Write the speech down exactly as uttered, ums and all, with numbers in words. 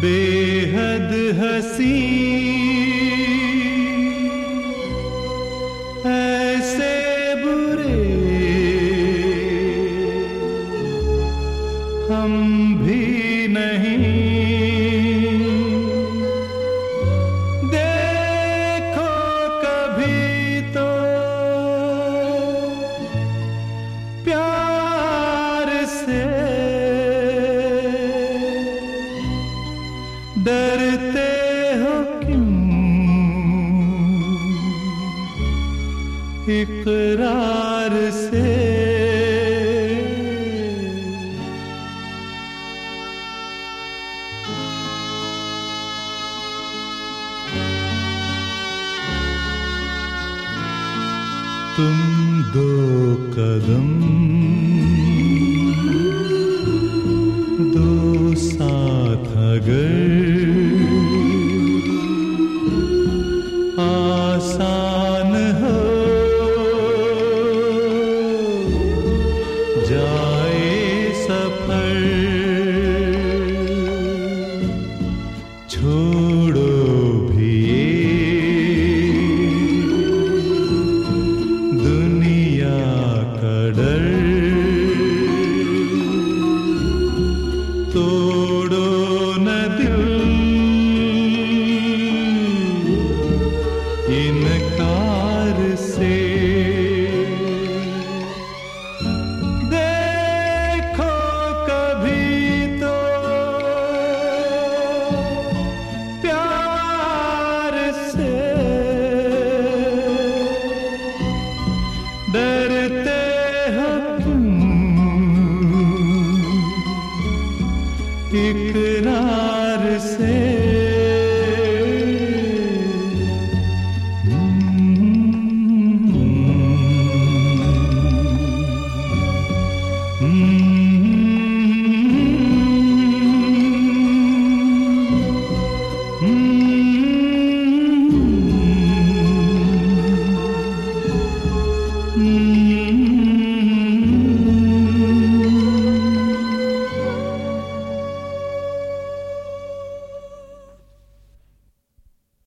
बेहद हसी ऐसे बुरे हम भी नहीं। देखो कभी तो प्यार से डरते हो क्यों इकरार से। तुम दो कदम दो साथ अगर आसान हो जाए सफर। छोड़ो भी दुनिया का डर, तोड़ो न दिल इनकार से। देखो कभी तो प्यार से डरते हो क्यों इकरार से।